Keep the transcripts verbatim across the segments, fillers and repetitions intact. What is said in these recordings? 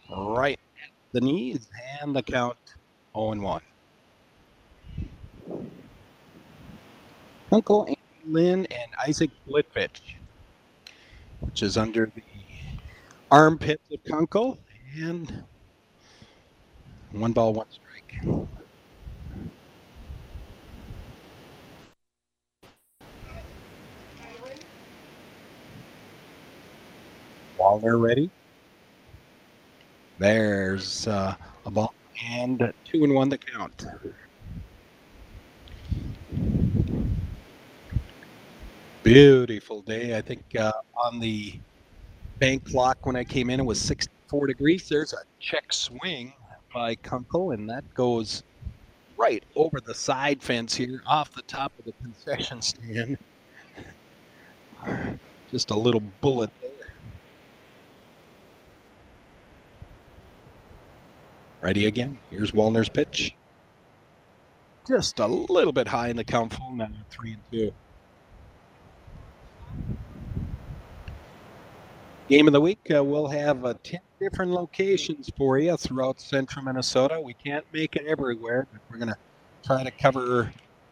right at the knees, and the count oh and one. Kunkel, Andy Lynn, and Isaac Blitvich, which is under the armpits of Kunkel, and one ball, one strike. Wallner ready. There's uh, a ball, and two and one to count. Beautiful day. I think uh, on the bank clock when I came in, it was sixty-four degrees. There's a check swing by Kunkel, and that goes right over the side fence here, off the top of the concession stand. Just a little bullet there. Ready again. Here's Wallner's pitch. Just a little bit high in the count, full now, three and two. Game of the week, uh, we'll have uh, ten different locations for you throughout central Minnesota. We can't make it everywhere, but we're going to try to cover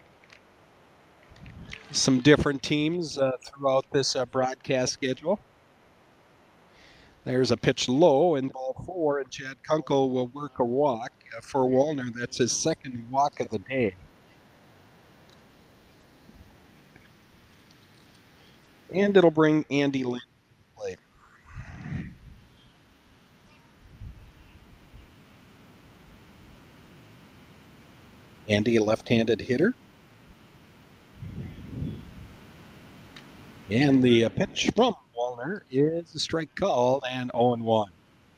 some different teams uh, throughout this uh, broadcast schedule. There's a pitch low in ball four, and Chad Kunkel will work a walk uh, for Wallner. That's his second walk of the day. And it'll bring Andy Lynn to the plate. Andy, a left-handed hitter. And the uh, pitch from Wallner is a strike called and oh and one.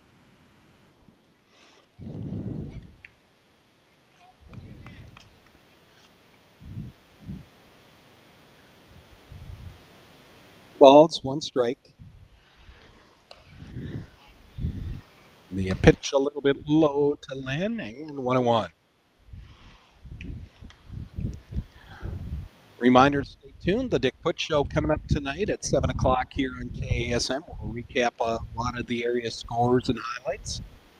Balls, one strike. The uh, pitch a little bit low to Lynn, and one and one. Reminder to stay tuned. The Dick Put Show coming up tonight at seven o'clock here on K A S M. We'll recap a lot of the area scores and highlights.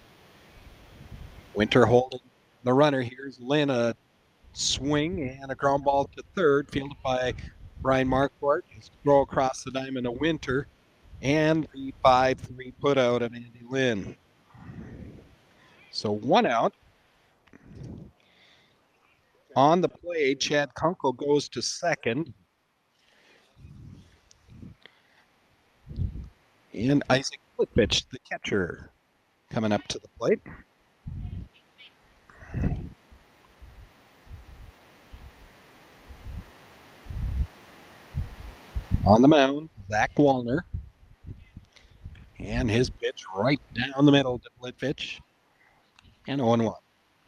Winter holding the runner. Here's Lynn, a swing and a ground ball to third, fielded by Brian Marquardt. Just throw across the diamond to Winter, and the five three put out of Andy Lynn. So one out. On the play, Chad Kunkel goes to second. And Isaac Blitvich, the catcher, coming up to the plate. On the mound, Zach Wallner. And his pitch right down the middle to Blitvich. And oh and one.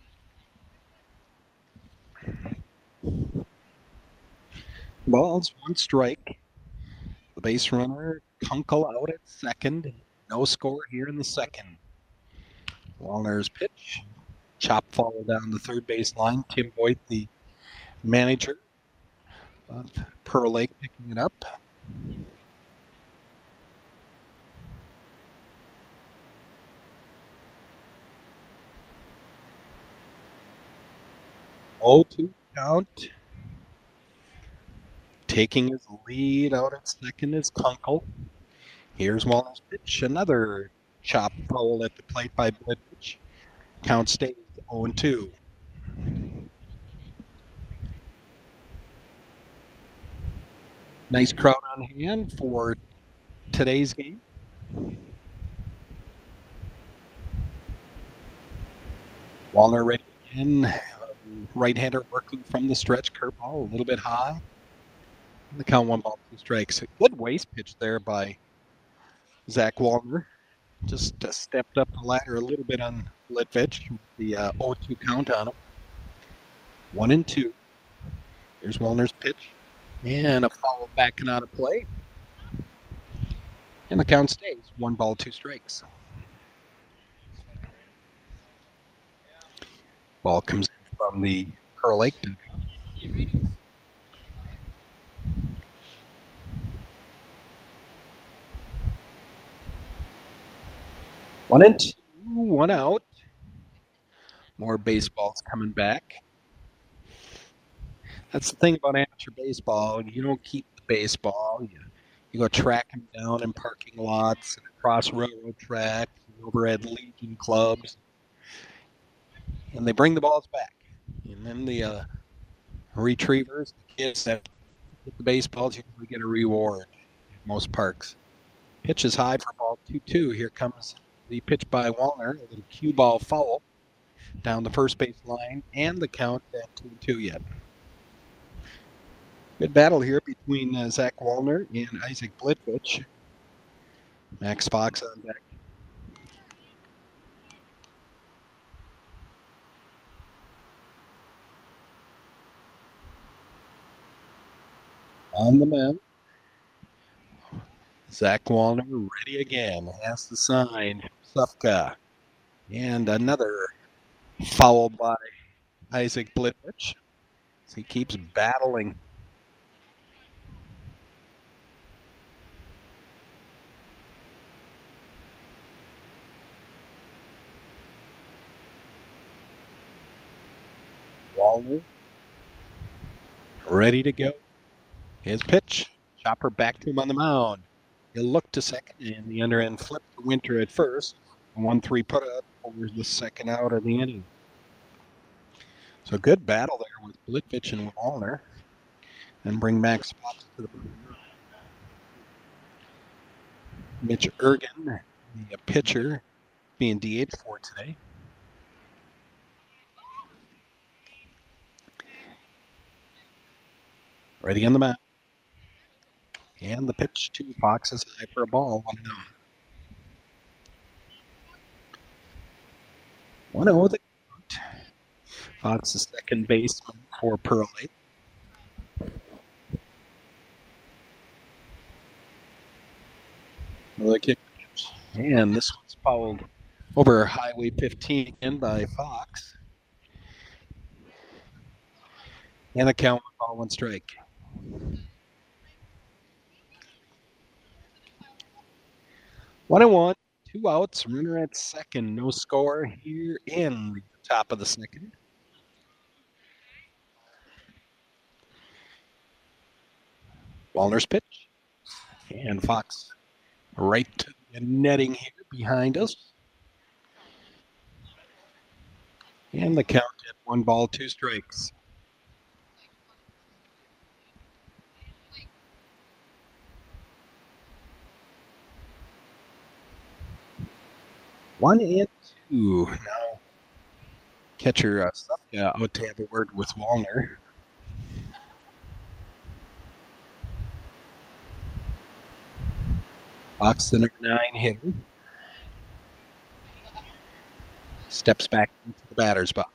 Balls, one strike. The base runner, Kunkel out at second. No score here in the second. Wallner's pitch. Chop foul down the third base line. Tim Boyd, the manager of Pearl Lake, picking it up. oh two count. Taking his lead out at second is Kunkel. Here's Wallner's pitch. Another chop foul at the plate by Blitvich. Count stays oh and two. Nice crowd on hand for today's game. Wallner ready again. Right-hander working from the stretch. Curveball a little bit high. The count one ball, two strikes. Good waist pitch there by Zach Wallner. Just uh, stepped up the ladder a little bit on Blitvich. The uh, oh two count on him. One and two. Here's Wallner's pitch. And a foul backing out of play. And the count stays. One ball, two strikes. Ball comes in from the Pearl Lake. One and two. one out. More baseballs coming back. That's the thing about amateur baseball. You don't keep the baseball. You, you go track them down in parking lots and across railroad tracks and over at Legion clubs. And they bring the balls back. And then the uh, retrievers, the kids that get the baseballs, usually get a reward at most parks. Pitch is high for ball two two. Here comes the pitch by Wallner. A little cue ball foul down the first base line, and the count at two two yet. Good battle here between uh, Zach Wallner and Isaac Blitvich. Max Fox on deck. On the mound. Zach Wallner ready again. Has the sign. Sufka. And another foul by Isaac Blitvich. He keeps battling. Wallner ready to go. His pitch. Chopper back to him on the mound. He'll look to second, and the under end flip to Winter at first. one three put up over the second out of the inning. So good battle there with Blitvich and Wallner. And bring Max Fox to the booth. Mitch Ergen, the pitcher, being D H for today. Ready on the mound. And the pitch to Fox is high for a ball. one oh. one oh the count. Fox is second baseman for Pearl Lake. The kick pitch. And this one's fouled over Highway fifteen again by Fox. And a count, ball one strike. One and one, two outs, runner at second, no score here in the top of the second. Wallner's pitch, and Fox right to the netting here behind us. And the count at one ball, two strikes. One and two. Now, catcher uh, Sufka out to have a word with Wallner. Fox, the number nine hitter, steps back into the batter's box.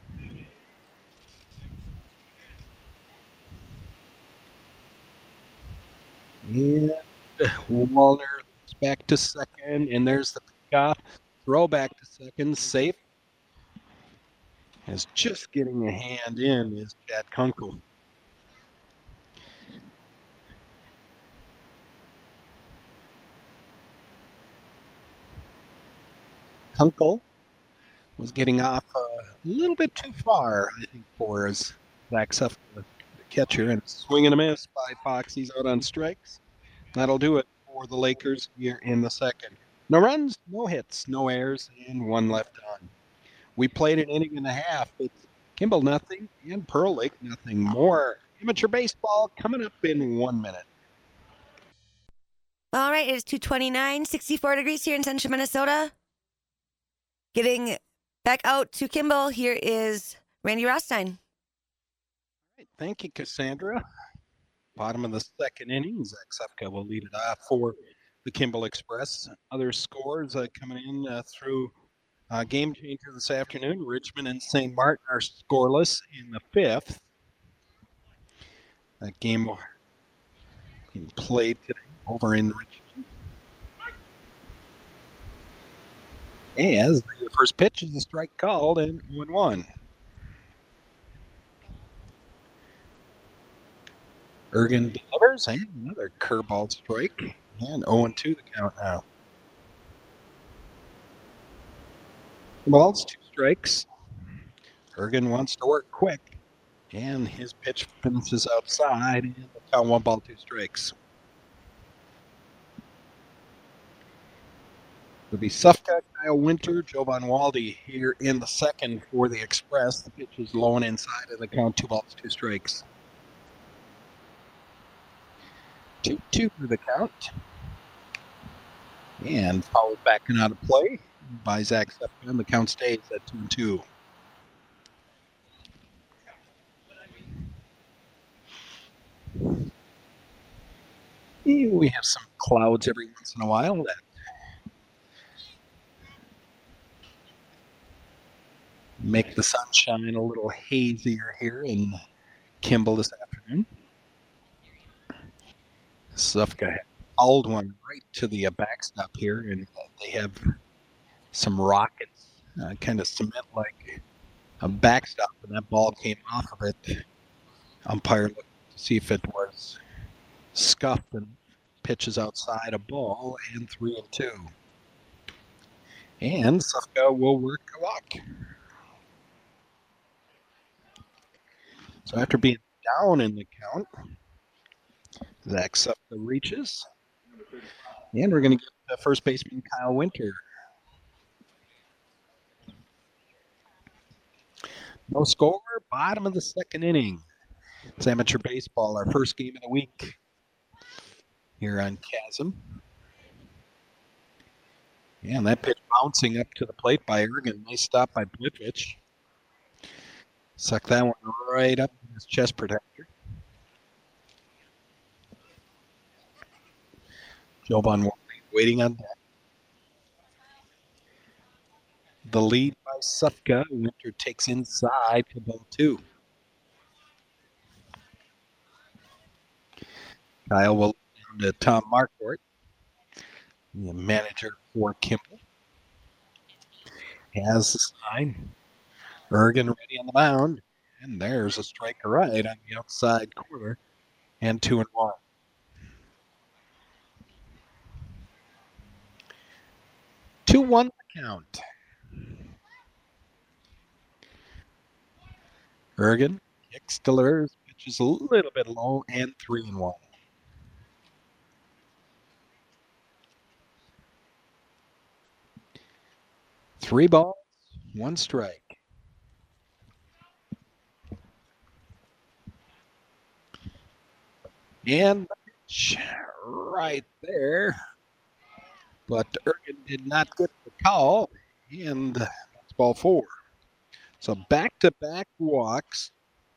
And Wallner looks back to second, and there's the pickoff. Throw back to second, safe. Is just getting a hand in is Chad Kunkel. Kunkel was getting off a little bit too far, I think, for his Zach Sufka, the catcher, and swing and a miss by Fox. He's out on strikes. That'll do it for the Lakers here in the second. No runs, no hits, no errors, and one left on. We played an inning and a half. It's Kimball nothing and Pearl Lake nothing. More amateur baseball coming up in one minute. All right, it is two twenty-nine, sixty-four degrees here in central Minnesota. Getting back out to Kimball, here is Randy Rothstein. All right, thank you, Cassandra. Bottom of the second inning, Zach Sufka will lead it off for the Kimball Express. Other scores uh, coming in uh, through uh, game changer this afternoon. Richmond and Saint Martin are scoreless in the fifth. That game being played today over in Richmond. As the first pitch is a strike called and one one. Ergen delivers and another curveball strike. And oh and two the count now. Balls, two strikes. Ergen wants to work quick, and his pitch finishes outside, and the count one ball, two strikes. It'll be Sufka, Kyle Winter, Jovan Waldy here in the second for the Express. The pitch is low and inside, and the count two balls, two strikes. two two for the count. And foul back and out of play by Zach Sufka, and the count stays at two and two. We have some clouds every once in a while that make the sunshine a little hazier here in Kimball this afternoon. Sufka fouled one right to the uh, backstop here, and they have some rockets, uh, kind of cement like a backstop, and that ball came off of it. Umpire looked to see if it was scuffed and pitches outside a ball, and three and two. And Sufka will work a walk. So after being down in the count, Zach Sufka reaches. And we're going to get the first baseman Kyle Winter. No score, bottom of the second inning. It's amateur baseball, our first game of the week here on Chasm. Yeah, and that pitch bouncing up to the plate by Ergen. Nice stop by Blitwich. Suck that one right up in his chest protector. Jovan waiting on that. The lead by Sufka. Winter takes inside to ball two. Kyle will down to Tom Marquardt, the manager for Kimball. Has the sign. Ergen ready on the mound. And there's a strike right on the outside corner. And two and one. two one the count. Ergen kicks, delivers, pitches a little bit low, and three and one. Three balls, one strike. And the pitch right there. But Ergen did not get the call, and that's ball four. So back-to-back walks.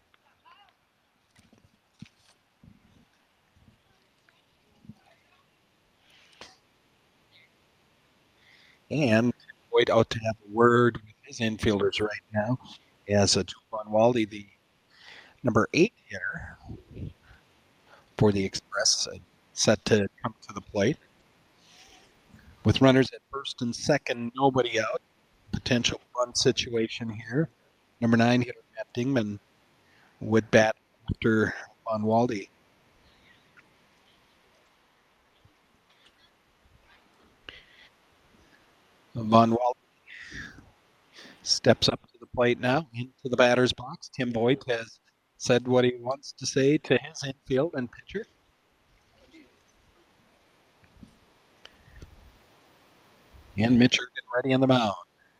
And Boyd out to have a word with his infielders right now as a Jovan Waldy, the number eight hitter for the Express, set to come to the plate. With runners at first and second, nobody out. Potential run situation here. Number nine hitter Matt Dingman would bat after Von Waldy. Von Waldy steps up to the plate now, into the batter's box. Tim Boyd has said what he wants to say to his infield and pitcher. And Mitch Ergen ready on the mound.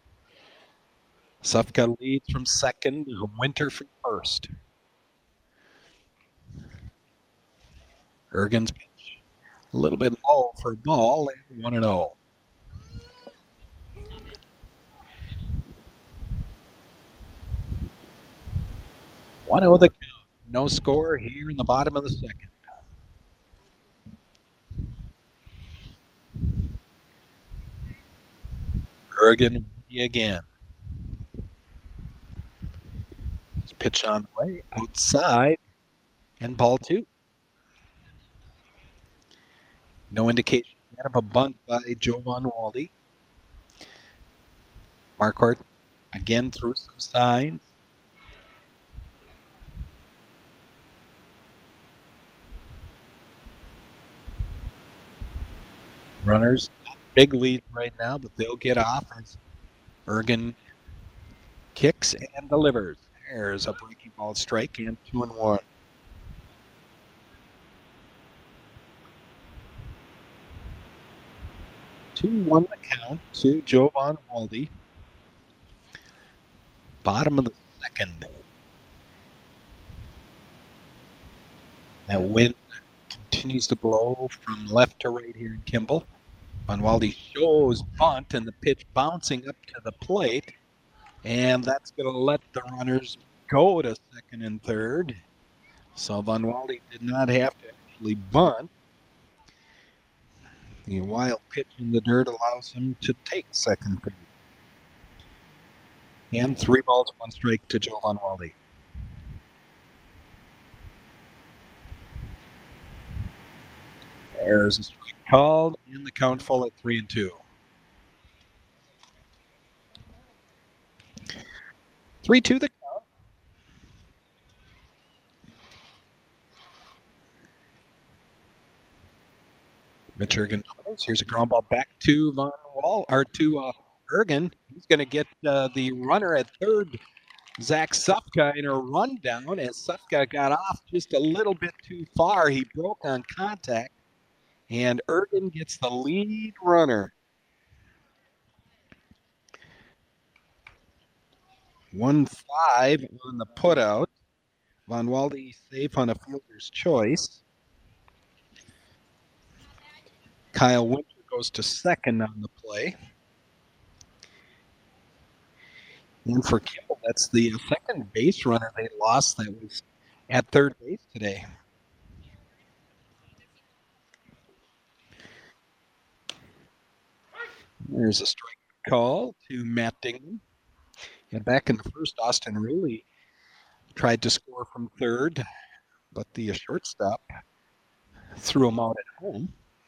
Sufka leads from second, Winter from first. Ergen's pitch a little bit low for a ball, and one and oh. one oh the count. No score here in the bottom of the second. Ergen again. His pitch on the way, outside, and ball two. No indication yet of a bunt by Jovan Waldy. Marquardt again threw some signs. Runners, big lead right now, but they'll get off as Ergen kicks and delivers. There's a breaking ball strike and two and one. two one the count to Jovan Waldy. Bottom of the second. That wind continues to blow from left to right here in Kimball. Van Waldy shows bunt and the pitch bouncing up to the plate. And that's going to let the runners go to second and third. So Van Waldy did not have to actually bunt. The wild pitch in the dirt allows him to take second third. And three balls, one strike to Joe Van Waldy. There's a strike called in the count full at three and two. Three two the count. Mitch Ergen. Here's a ground ball back to Von Wall or to uh, Ergen. He's going to get uh, the runner at third, Zach Sufka, in a rundown as Sufka got off just a little bit too far. He broke on contact, and Ergen gets the lead runner. one five on the putout. Von Waldy safe on a fielder's choice. Kyle Winter goes to second on the play. And for Kimball, that's the second base runner they lost that was at third base today. There's a strike call to Matt Dingman. And back in the first, Austin Ruley tried to score from third, but the shortstop threw him out at home.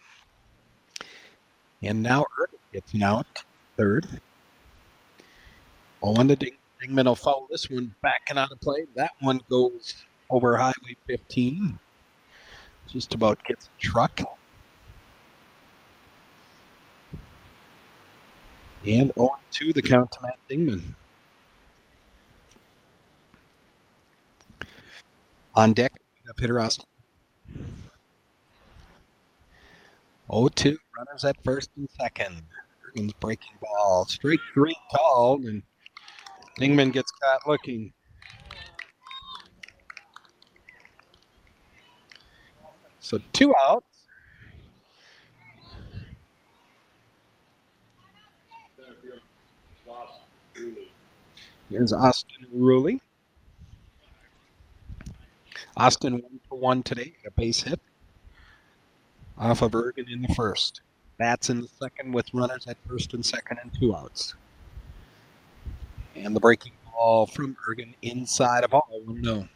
And now Ergen gets an out, third. Oh, one to Ding- Dingman will foul this one back and out of play. That one goes over Highway fifteen. Just about gets a truck. And oh two the count to Matt Dingman. On deck, up hitter Austin. oh two, runners at first and second. Ergen's breaking ball. Straight three called, and Dingman gets caught looking. So two outs. Here's Austin Ruley. Austin one for one today, a base hit off of Ergen in the first. Bats in the second with runners at first and second and two outs. And the breaking ball from Ergen inside of all, one no.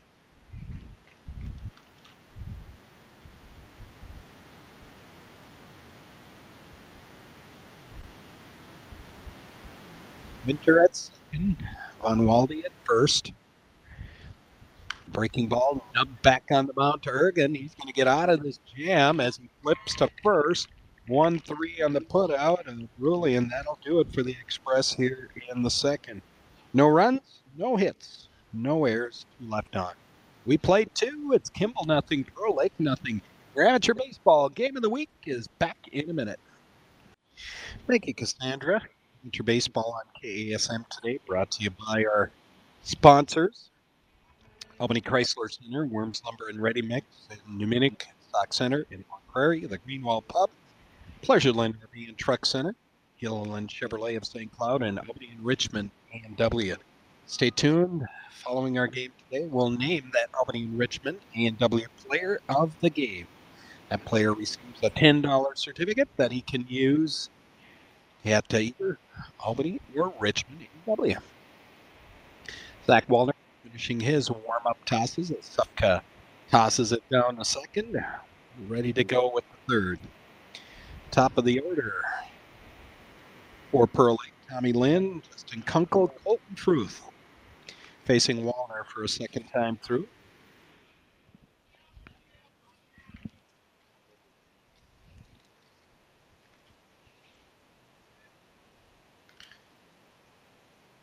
Winter at second, Von Waldy at first. Breaking ball, nubbed back on the mound to Ergen. He's going to get out of this jam as he flips to first. one three on the putout, and Ruley, and that'll do it for the Express here in the second. No runs, no hits, no errors, two left on. We played two. It's Kimball nothing, Pearl Lake nothing. Your amateur baseball game of the week is back in a minute. Thank you, Cassandra. Amateur baseball on K A S M today, brought to you by our sponsors. Albany Chrysler Center, Worms Lumber and Ready Mix in New Munich, Stock Center in Long Prairie, the Greenwall Pub, Pleasureland R V and Truck Center, Gilliland Chevrolet of Saint Cloud, and Albany and Richmond A and W. Stay tuned. Following our game today, we'll name that Albany and Richmond A and W player of the game. That player receives a ten dollars certificate that he can use at either Albany or Richmond A and W. Zach Wallner finishing his warm-up tosses as Sufka tosses it down to second. Ready to go with the third. Top of the order for Pearl Lake, Tommy Lynn, Justin Kunkel, Colton Truth facing Wallner for a second time through.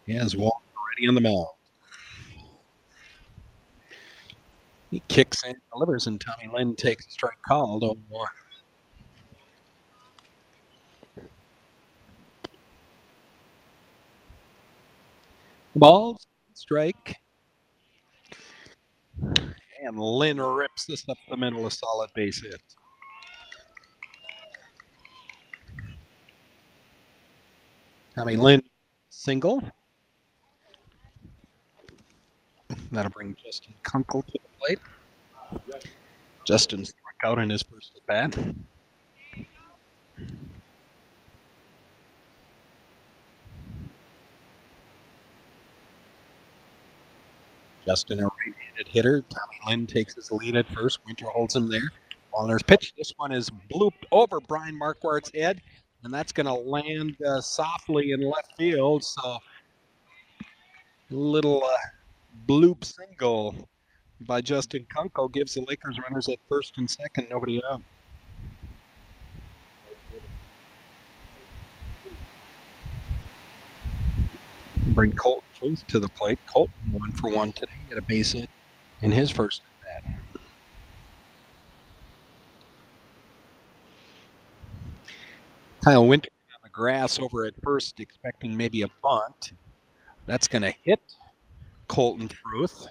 He has Walner already on the mound. He kicks in, delivers, and Tommy Lynn takes a strike called. Oh, boy. Ball, strike. And Lynn rips this up the middle, a solid base hit. Tommy Lynn, single. That'll bring Justin Kunkel to the plate. Justin struck out in his first at bat. Justin, a right-handed hitter. Tommy Lynn takes his lead at first. Winter holds him there. Wallner's pitch. This one is blooped over Brian Marquardt's head, and that's going to land uh, softly in left field. So, little uh, bloop single by Justin Kunkel gives the Lakers runners at first and second. Nobody out. Bring Colton Truth to the plate. Colton one for one today. Get a base hit in his first at bat. Kyle Winter on the grass over at first, expecting maybe a bunt. That's going to hit Colton Truth.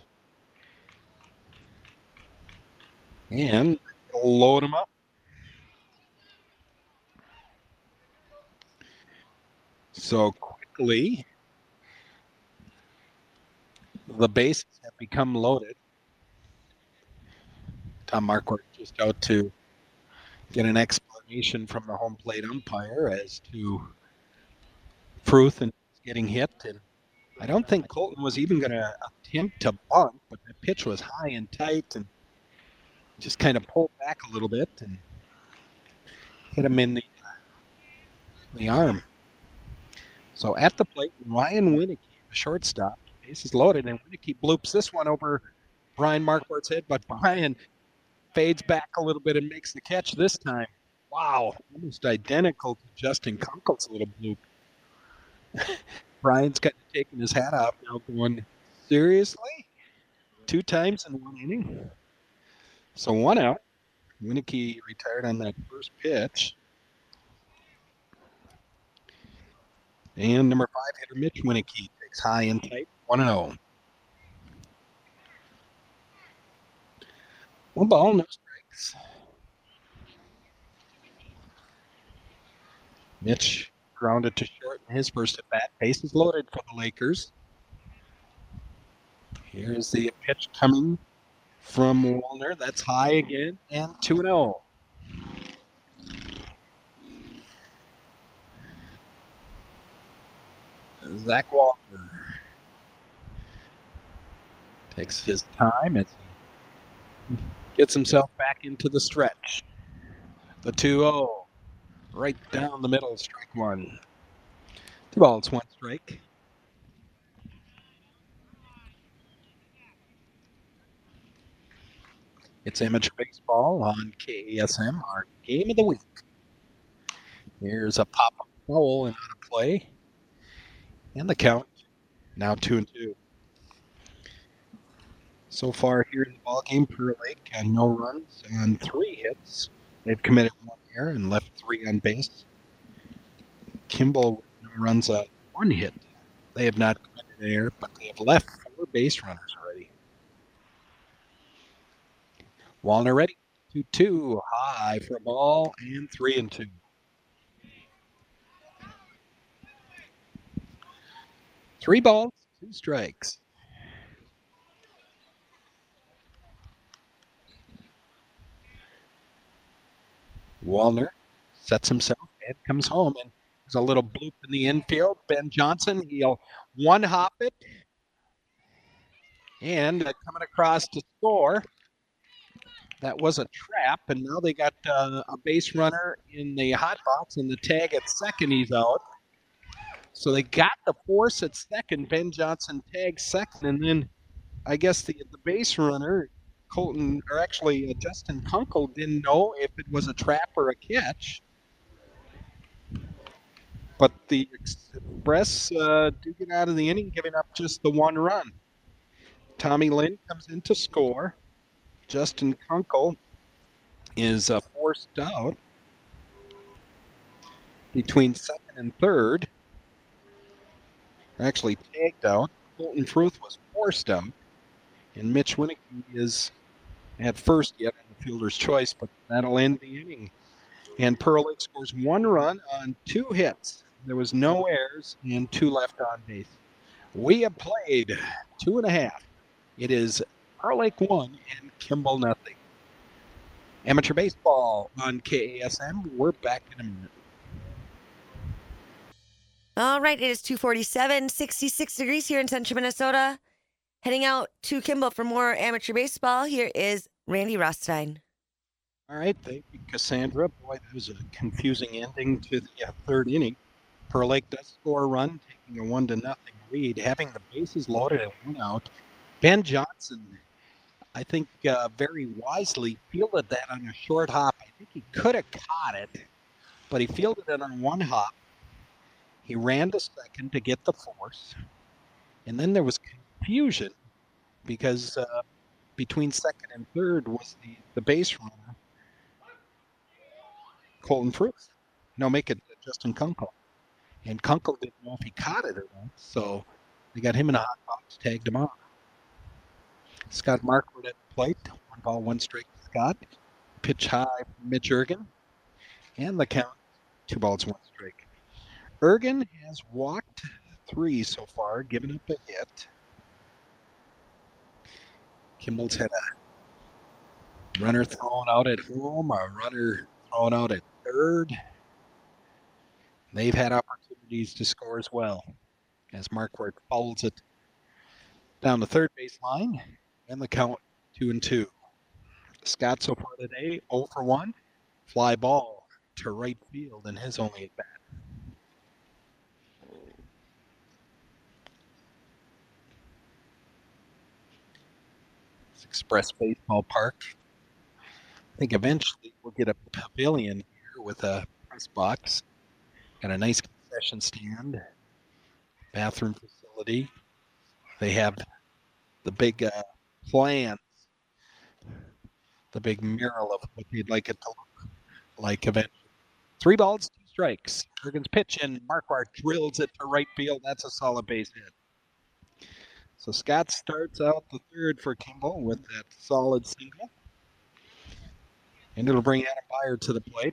And load him up. So quickly, the bases have become loaded. Tom Marquardt just out to get an explanation from the home plate umpire as to Truth and getting hit. And I don't think Colton was even going to attempt to bunt, but the pitch was high and tight and just kind of pulled back a little bit and hit him in the, the arm. So at the plate, Ryan Winicky, the shortstop, bases loaded, and Winicky bloops this one over Brian Marquardt's head, but Brian fades back a little bit and makes the catch this time. Wow, almost identical to Justin Kunkel's little bloop. Brian's kind of taking his hat off now, going, seriously? Two times in one inning? So one out. Winicky retired on that first pitch. And number five hitter Mitch Winicky takes high and tight, one and oh. One ball, no strikes. Mitch grounded to short in his first at bat. Bases loaded for the Lakers. Here's the pitch coming from Wallner. That's high again, and two and oh. Zach Wallner takes his time as he gets himself back into the stretch. The two oh, right down the middle, strike one. Two balls, one strike. It's amateur baseball on K A S M, our game of the week. Here's a pop-up foul and out of play. And the count now two and two. So far here in the ball game, Pure Lake and no runs on three hits. They've committed one error and left three on base. Kimball no runs on one hit. They have not committed an error, but they have left four base runners already. Wallner ready. two two, high for a ball, and three and two. Three balls, two strikes. Wallner sets himself and comes home, and there's a little bloop in the infield. Ben Johnson, he'll one hop it, and uh, coming across to score. That was a trap, and now they got uh, a base runner in the hot box, and the tag at second, he's out. So they got the force at second. Ben Johnson tags second, and then I guess the the base runner, Colton, or actually uh, Justin Kunkel, didn't know if it was a trap or a catch. But the Express uh, do get out of the inning, giving up just the one run. Tommy Lynn comes in to score. Justin Kunkel is uh, forced out between second and third. Actually tagged out. Colton Fruth was forced out. And Mitch Winnick is at first yet on the fielder's choice, but that'll end the inning. And Pearl Lake scores one run on two hits. There was no errors and two left on base. We have played two and a half. It is Pearl Lake one and Kimball nothing. Amateur baseball on K A S M. We're back in a minute. All right, it is two forty-seven, sixty-six degrees here in central Minnesota. Heading out to Kimball for more amateur baseball. Here is Randy Rothstein. All right, thank you, Cassandra. Boy, that was a confusing ending to the uh, third inning. Pearl Lake does score a run, taking a one to nothing lead, having the bases loaded and one out. Ben Johnson, I think, uh, very wisely fielded that on a short hop. I think he could have caught it, but he fielded it on one hop. He ran to second to get the force, and then there was confusion because uh, between second and third was the, the base runner, Colton Fruth. No, make it Justin Kunkel. And Kunkel didn't know if he caught it or not, so they got him in a hot box, tagged him off. Scott Markwood at the plate, one ball, one strike to Scott. Pitch high from Mitch Ergen, and the count, two balls, one strike. Ergen has walked three so far, given up a hit. Kimball's had a runner thrown out at home, a runner thrown out at third. They've had opportunities to score as well, as Markwood fouls it down the third base line, and the count two and two. Scott so far today, oh for one, fly ball to right field in his only at bat. It's Express Baseball Park. I think eventually we'll get a pavilion here with a press box and a nice concession stand, bathroom facility. They have the big uh, plans, the big mural of what they'd like it to look like eventually. Three balls, two strikes. Ergen's pitch, and Marquardt drills it to right field. That's a solid base hit. So Scott starts out the third for Kimball with that solid single. And it'll bring Adam Beyer to the plate.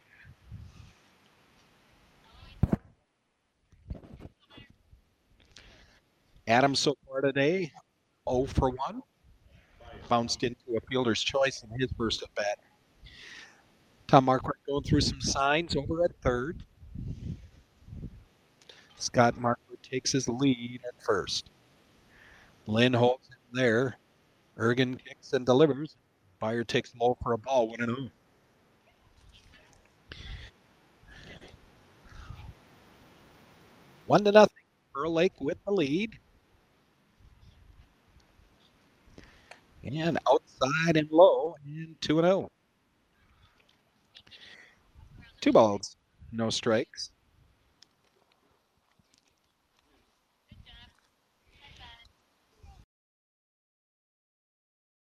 Adam so far today, oh for one. Bounced into a fielder's choice in his first at bat. Tom Marquardt going through some signs over at third. Scott Marquardt takes his lead at first. Lynn holds him there. Ergen kicks and delivers. Beyer takes low for a ball, one and oh. One to nothing. Pearl Lake with the lead. And outside and low, and two and oh. Two balls, no strikes.